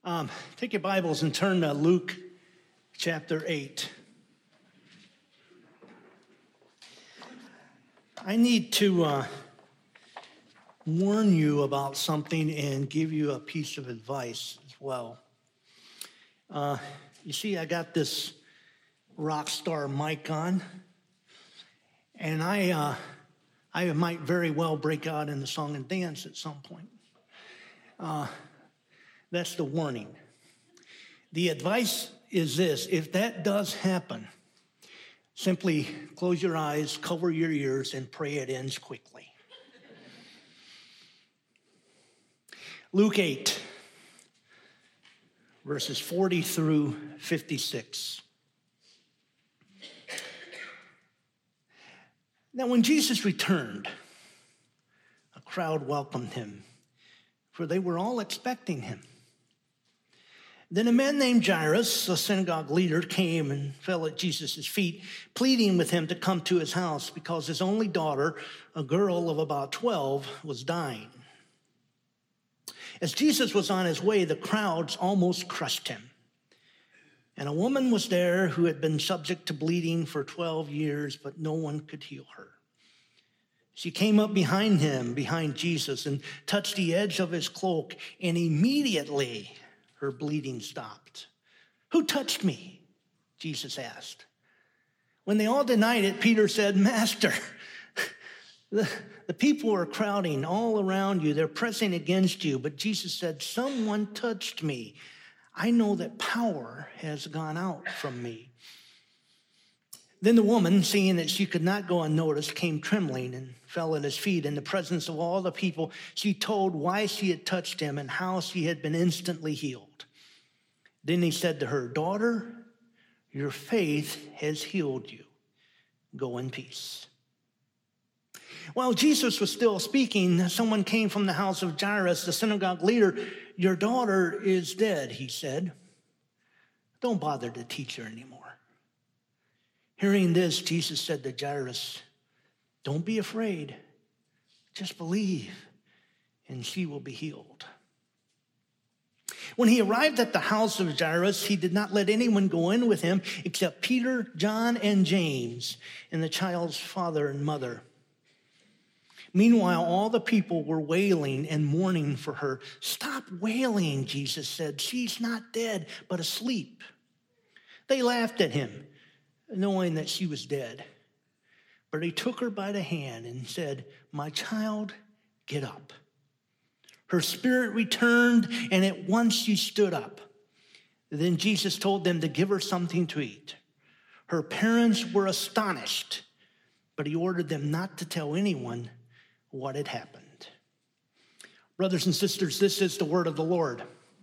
Take your Bibles and turn to Luke chapter 8. I need to warn you about something and give you a piece of advice as well. You see, I got this rock star mic on, and I might very well break out in the song and dance at some point. That's the warning. The advice is this: if that does happen, simply close your eyes, cover your ears, and pray it ends quickly. Luke 8, verses 40 through 56. Now, when Jesus returned, a crowd welcomed him, for they were all expecting him. Then a man named Jairus, a synagogue leader, came and fell at Jesus' feet, pleading with him to come to his house because his only daughter, a girl of about 12, was dying. As Jesus was on his way, the crowds almost crushed him. And a woman was there who had been subject to bleeding for 12 years, but no one could heal her. She came up behind him, behind Jesus, and touched the edge of his cloak, and immediately her bleeding stopped. "Who touched me?" Jesus asked. When they all denied it, Peter said, "Master, the people are crowding all around you. They're pressing against you." But Jesus said, "Someone touched me. I know that power has gone out from me." Then the woman, seeing that she could not go unnoticed, came trembling and fell at his feet. In the presence of all the people, she told why she had touched him and how she had been instantly healed. Then he said to her, "Daughter, your faith has healed you. Go in peace." While Jesus was still speaking, someone came from the house of Jairus, the synagogue leader. "Your daughter is dead," he said. "Don't bother the teacher anymore." Hearing this, Jesus said to Jairus, "Don't be afraid. Just believe, and she will be healed." When he arrived at the house of Jairus, he did not let anyone go in with him except Peter, John, and James, and the child's father and mother. Meanwhile, all the people were wailing and mourning for her. "Stop wailing," Jesus said. "She's not dead, but asleep." They laughed at him, knowing that she was dead. But he took her by the hand and said, "My child, get up." Her spirit returned, and at once she stood up. Then Jesus told them to give her something to eat. Her parents were astonished, but he ordered them not to tell anyone what had happened. Brothers and sisters, this is the word of the Lord.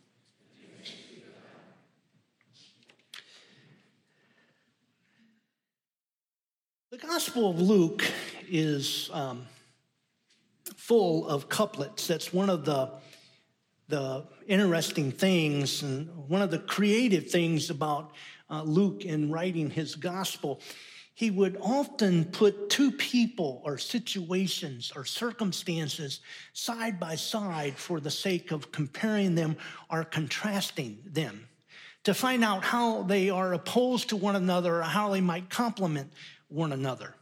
The Gospel of Luke is full of couplets. That's one of the interesting things and one of the creative things about Luke in writing his gospel. He would often put two people or situations or circumstances side by side for the sake of comparing them or contrasting them to find out how they are opposed to one another or how they might complement one another.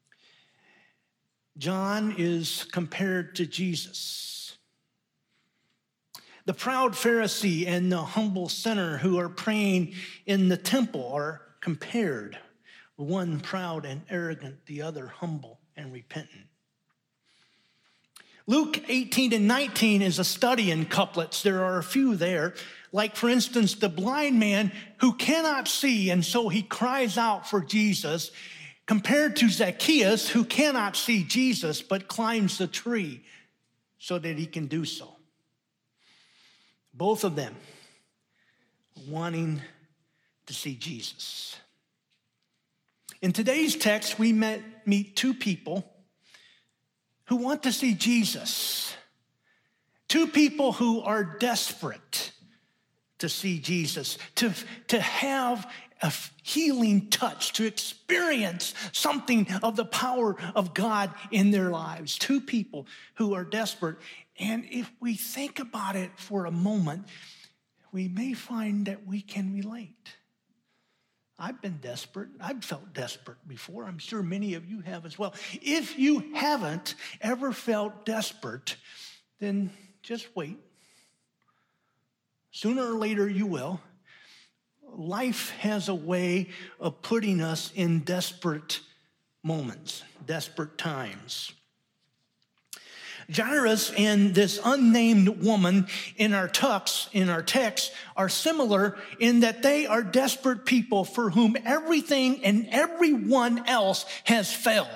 John is compared to Jesus. The proud Pharisee and the humble sinner who are praying in the temple are compared. One proud and arrogant, the other humble and repentant. Luke 18 and 19 is a study in couplets. There are a few there. Like, for instance, the blind man who cannot see, and so he cries out for Jesus, compared to Zacchaeus, who cannot see Jesus but climbs the tree so that he can do so. Both of them wanting to see Jesus. In today's text, we meet two people who want to see Jesus. Two people who are desperate to see Jesus, to have a healing touch, to experience something of the power of God in their lives. Two people who are desperate. And if we think about it for a moment, we may find that we can relate. I've been desperate. I've felt desperate before. I'm sure many of you have as well. If you haven't ever felt desperate, then just wait. Sooner or later you will. Life has a way of putting us in desperate moments, desperate times. Jairus and this unnamed woman in our text are similar in that they are desperate people for whom everything and everyone else has failed.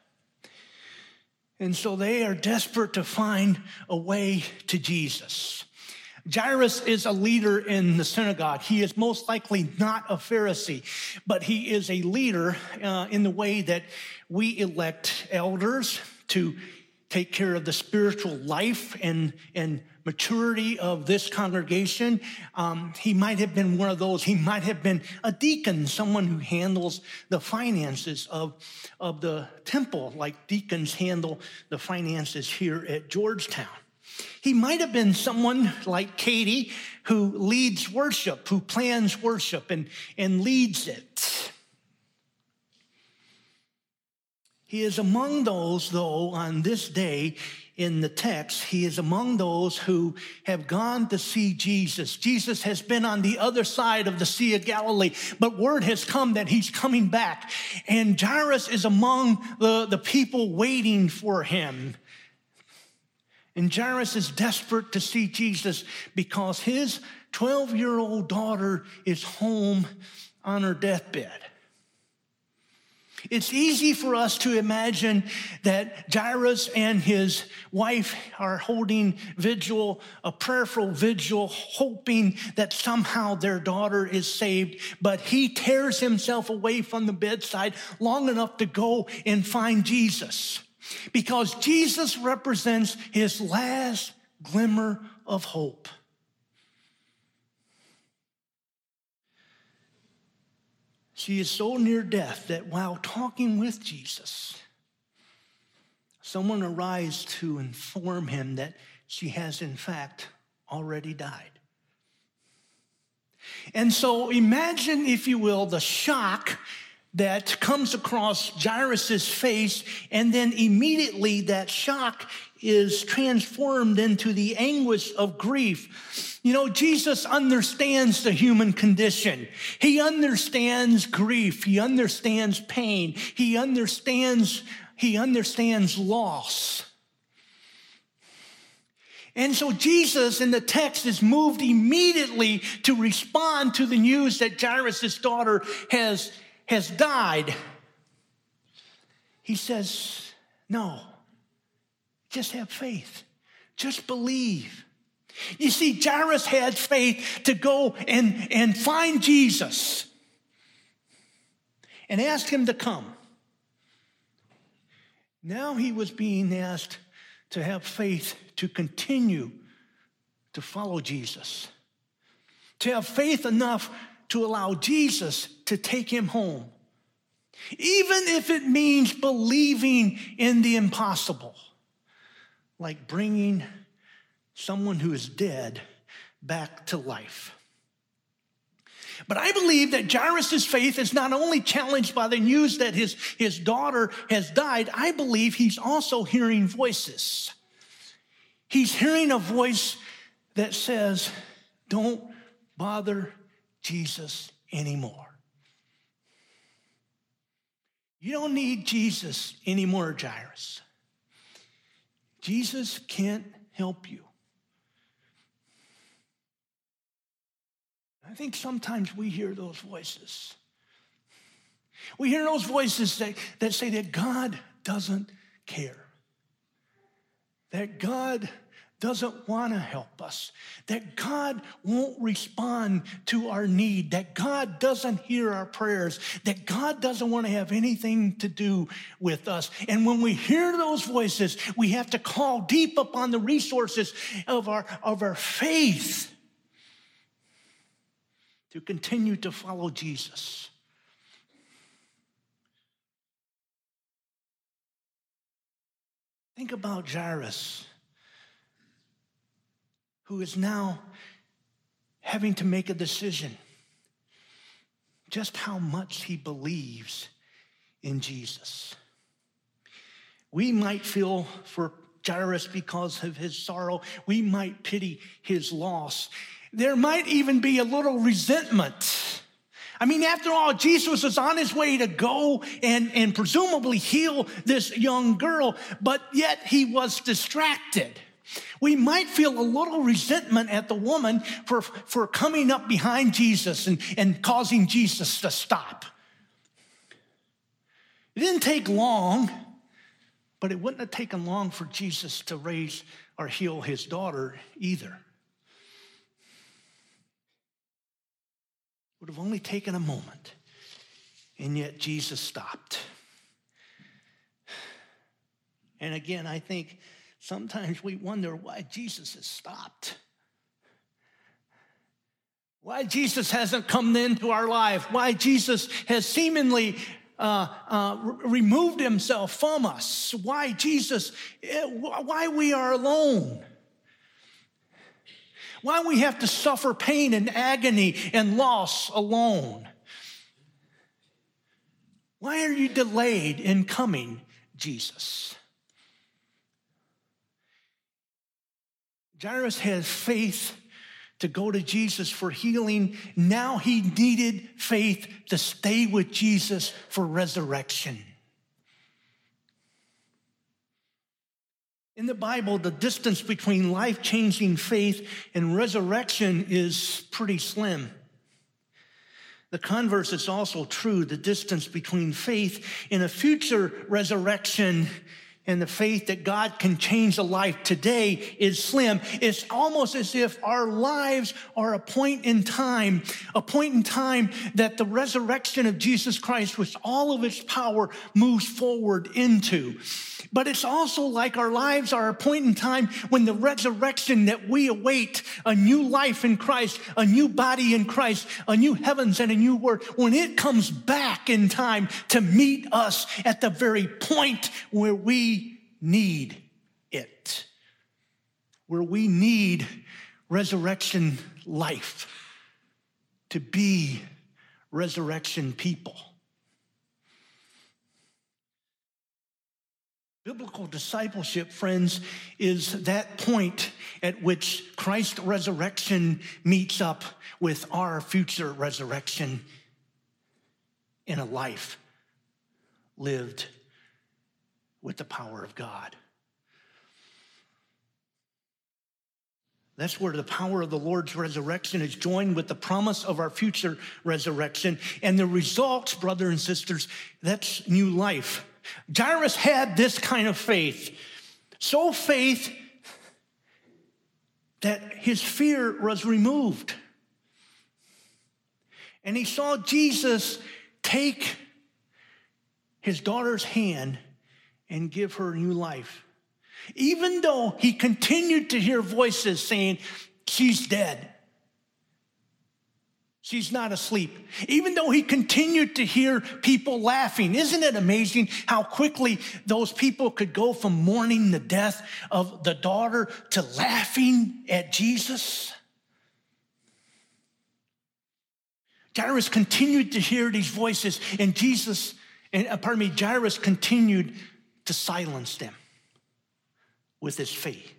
And so they are desperate to find a way to Jesus. Jairus is a leader in the synagogue. He is most likely not a Pharisee, but he is a leader in the way that we elect elders to take care of the spiritual life and maturity of this congregation. He might have been one of those. He might have been a deacon, someone who handles the finances of the temple, like deacons handle the finances here at Georgetown. He might have been someone like Katie who leads worship, who plans worship and leads it. He is among those, though, on this day in the text, he is among those who have gone to see Jesus. Jesus has been on the other side of the Sea of Galilee, but word has come that he's coming back. And Jairus is among the people waiting for him. And Jairus is desperate to see Jesus because his 12-year-old daughter is home on her deathbed. It's easy for us to imagine that Jairus and his wife are holding vigil, a prayerful vigil, hoping that somehow their daughter is saved. But he tears himself away from the bedside long enough to go and find Jesus, because Jesus represents his last glimmer of hope. She is so near death that while talking with Jesus, someone arrives to inform him that she has in fact already died. And so imagine, if you will, the shock that comes across Jairus' face, and then immediately that shock is transformed into the anguish of grief. You know, Jesus understands the human condition. He understands grief. He understands pain. He understands loss. And so Jesus in the text is moved immediately to respond to the news that Jairus' daughter has died. He says, no, just have faith. Just believe. You see, Jairus had faith to go and find Jesus and ask him to come. Now he was being asked to have faith to continue to follow Jesus, to have faith enough to allow Jesus to take him home, even if it means believing in the impossible, like bringing someone who is dead back to life. But I believe that Jairus' faith is not only challenged by the news that his daughter has died, I believe he's also hearing voices. He's hearing a voice that says, don't bother Jesus anymore. You don't need Jesus anymore, Jairus. Jesus can't help you. I think sometimes we hear those voices. We hear those voices that say that God doesn't care, that God doesn't want to help us, that God won't respond to our need, that God doesn't hear our prayers, that God doesn't want to have anything to do with us. And when we hear those voices, we have to call deep upon the resources of our faith to continue to follow Jesus. Think about Jairus, who is now having to make a decision just how much he believes in Jesus. We might feel for Jairus because of his sorrow. We might pity his loss. There might even be a little resentment. I mean, after all, Jesus was on his way to go and presumably heal this young girl, but yet he was distracted. We might feel a little resentment at the woman for coming up behind Jesus and causing Jesus to stop. It didn't take long, but it wouldn't have taken long for Jesus to raise or heal his daughter either. It would have only taken a moment, and yet Jesus stopped. And again, I think sometimes we wonder why Jesus has stopped. Why Jesus hasn't come into our life. Why Jesus has seemingly removed himself from us. Why we are alone. Why we have to suffer pain and agony and loss alone. Why are you delayed in coming, Jesus? Jairus had faith to go to Jesus for healing. Now he needed faith to stay with Jesus for resurrection. In the Bible, the distance between life-changing faith and resurrection is pretty slim. The converse is also true. The distance between faith in a future resurrection and the faith that God can change a life today is slim. It's almost as if our lives are a point in time that the resurrection of Jesus Christ with all of its power moves forward into. But it's also like our lives are a point in time when the resurrection that we await, a new life in Christ, a new body in Christ, a new heavens and a new word, when it comes back in time to meet us at the very point where we need it, where we need resurrection life to be resurrection people. Biblical discipleship, friends, is that point at which Christ's resurrection meets up with our future resurrection in a life lived with the power of God. That's where the power of the Lord's resurrection is joined with the promise of our future resurrection. And the result, brothers and sisters, that's new life. Jairus had this kind of faith. So faith that his fear was removed. And he saw Jesus take his daughter's hand and give her new life. Even though he continued to hear voices saying, she's dead. She's not asleep. Even though he continued to hear people laughing. Isn't it amazing how quickly those people could go from mourning the death of the daughter to laughing at Jesus? Jairus continued to hear these voices, and Jairus continued to silence them with his faith.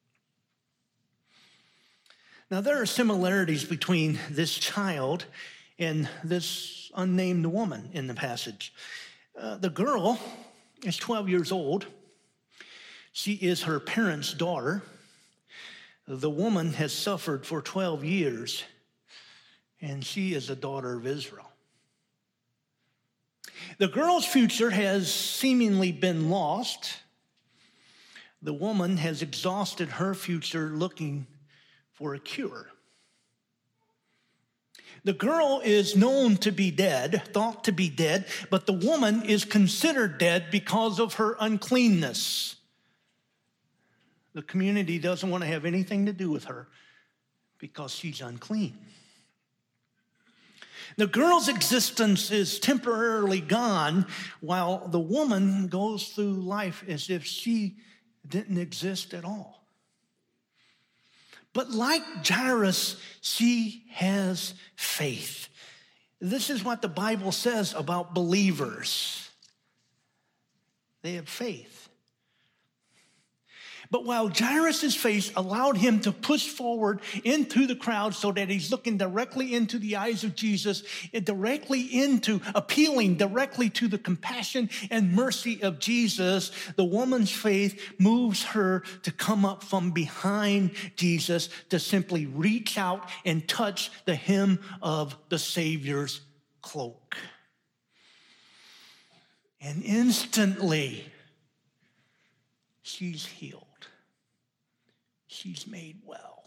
Now, there are similarities between this child and this unnamed woman in the passage. The girl is 12 years old. She is her parents' daughter. The woman has suffered for 12 years, and she is a daughter of Israel. The girl's future has seemingly been lost. The woman has exhausted her future looking for a cure. The girl is known to be dead, thought to be dead, but the woman is considered dead because of her uncleanness. The community doesn't want to have anything to do with her because she's unclean. The girl's existence is temporarily gone while the woman goes through life as if she didn't exist at all. But like Jairus, she has faith. This is what the Bible says about believers. They have faith. But while Jairus' faith allowed him to push forward into the crowd so that he's looking directly into the eyes of Jesus, and appealing directly to the compassion and mercy of Jesus, the woman's faith moves her to come up from behind Jesus to simply reach out and touch the hem of the Savior's cloak. And instantly, she's healed. She's made well.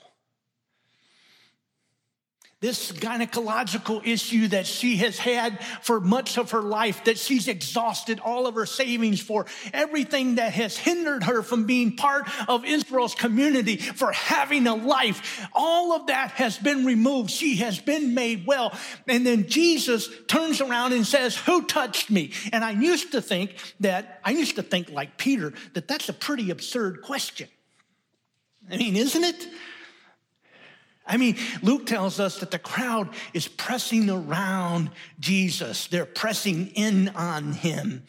This gynecological issue that she has had for much of her life, that she's exhausted all of her savings for, everything that has hindered her from being part of Israel's community, for having a life, all of that has been removed. She has been made well. And then Jesus turns around and says, "Who touched me?" And I used to think like Peter, that that's a pretty absurd question. I mean, isn't it? I mean, Luke tells us that the crowd is pressing around Jesus. They're pressing in on him.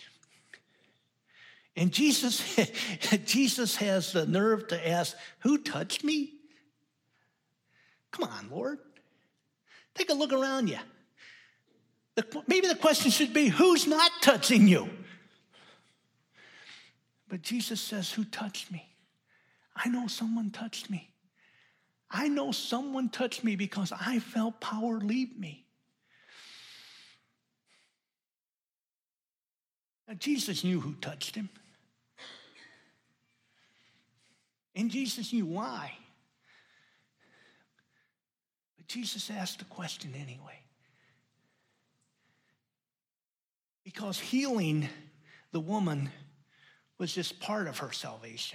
And Jesus has the nerve to ask, "Who touched me?" Come on, Lord. Take a look around you. Maybe the question should be, who's not touching you? But Jesus says, "Who touched me?" I know someone touched me. I know someone touched me because I felt power leave me. Now, Jesus knew who touched him. And Jesus knew why. But Jesus asked the question anyway. Because healing the woman was just part of her salvation.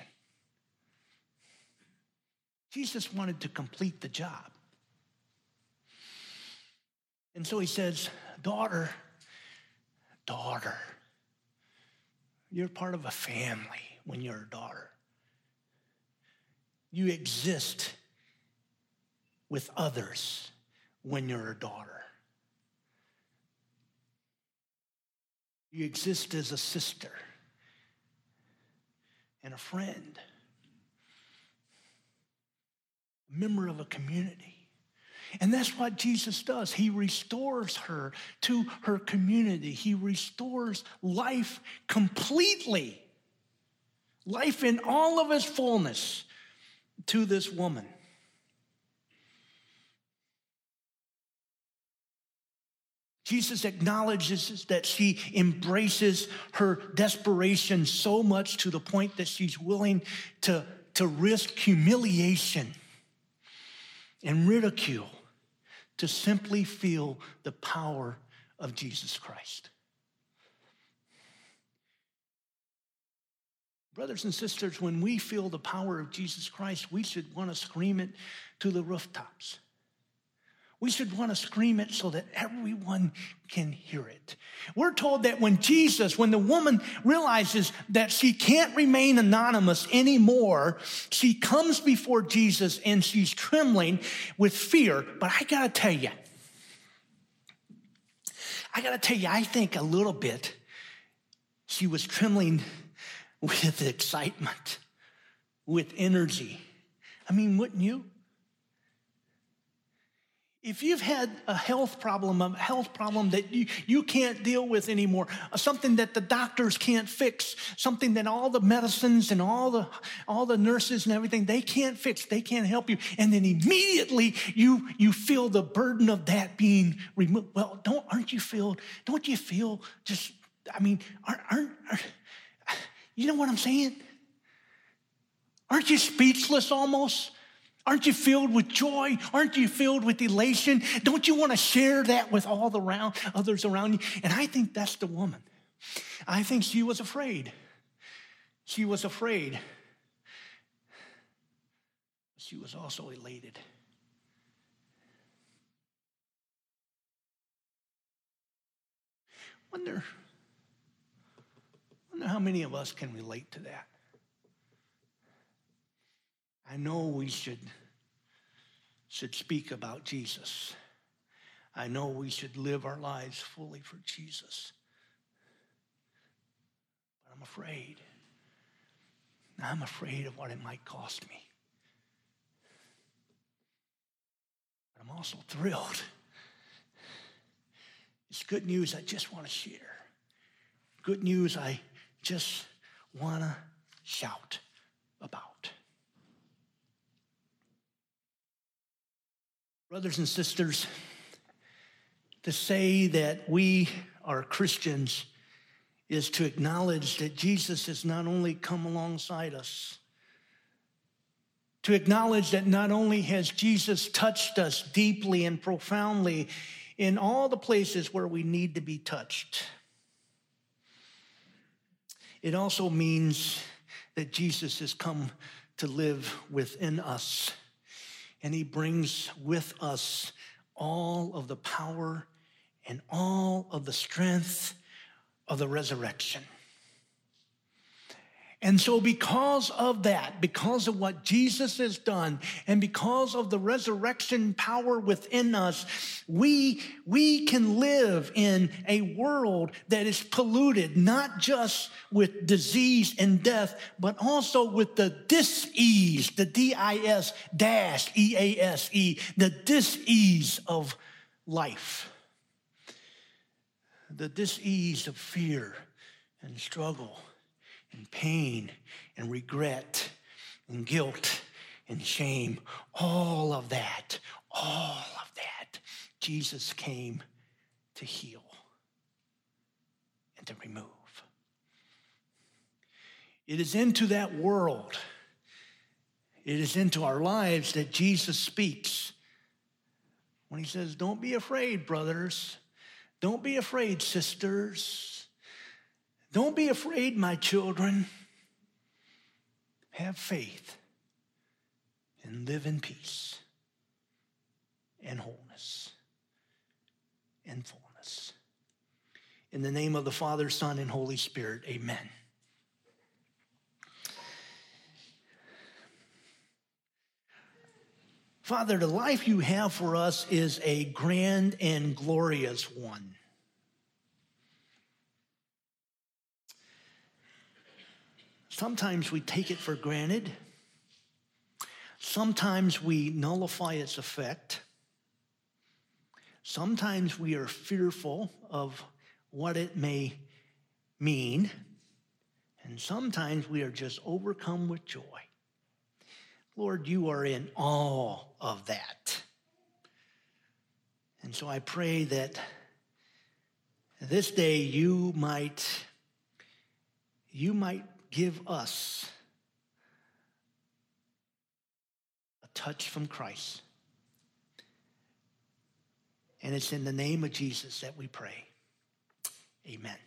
Jesus wanted to complete the job. And so he says, daughter, you're part of a family when you're a daughter. You exist with others when you're a daughter. You exist as a sister and a friend. Member of a community. And that's what Jesus does. He restores her to her community. He restores life completely. Life in all of its fullness to this woman. Jesus acknowledges that she embraces her desperation so much to the point that she's willing to risk humiliation and ridicule to simply feel the power of Jesus Christ. Brothers and sisters, when we feel the power of Jesus Christ, we should want to scream it to the rooftops. We should want to scream it so that everyone can hear it. We're told that when the woman realizes that she can't remain anonymous anymore, she comes before Jesus and she's trembling with fear. But I got to tell you, I think a little bit she was trembling with excitement, with energy. I mean, wouldn't you? If you've had a health problem that you can't deal with anymore, something that the doctors can't fix, something that all the medicines and all the nurses and everything, they can't fix, they can't help you, and then immediately you feel the burden of that being removed. Well, don't you feel just, I mean, aren't you know what I'm saying? Aren't you speechless almost? Aren't you filled with joy? Aren't you filled with elation? Don't you want to share that with all the others around you? And I think that's the woman. I think she was afraid. She was afraid. She was also elated. Wonder how many of us can relate to that. I know we should should speak about Jesus. I know we should live our lives fully for Jesus. But I'm afraid. I'm afraid of what it might cost me. But I'm also thrilled. It's good news I just want to share. Good news I just want to shout about. Brothers and sisters, to say that we are Christians is to acknowledge that Jesus has not only come alongside us, to acknowledge that not only has Jesus touched us deeply and profoundly in all the places where we need to be touched, it also means that Jesus has come to live within us, and he brings with us all of the power and all of the strength of the resurrection. And so because of that, because of what Jesus has done, and because of the resurrection power within us, we can live in a world that is polluted, not just with disease and death, but also with the dis-ease, the D-I-S-E-A-S-E, the dis-ease of life, the dis-ease of fear and struggle and pain and regret and guilt and shame, all of that, Jesus came to heal and to remove. It is into that world, it is into our lives that Jesus speaks when he says, don't be afraid, brothers. Don't be afraid, sisters. Don't be afraid, my children. Have faith and live in peace and wholeness and fullness. In the name of the Father, Son, and Holy Spirit, amen. Father, the life you have for us is a grand and glorious one. Sometimes we take it for granted. Sometimes we nullify its effect. Sometimes we are fearful of what it may mean. And sometimes we are just overcome with joy. Lord, you are in all of that. And so I pray that this day you might give us a touch from Christ. And it's in the name of Jesus that we pray. Amen.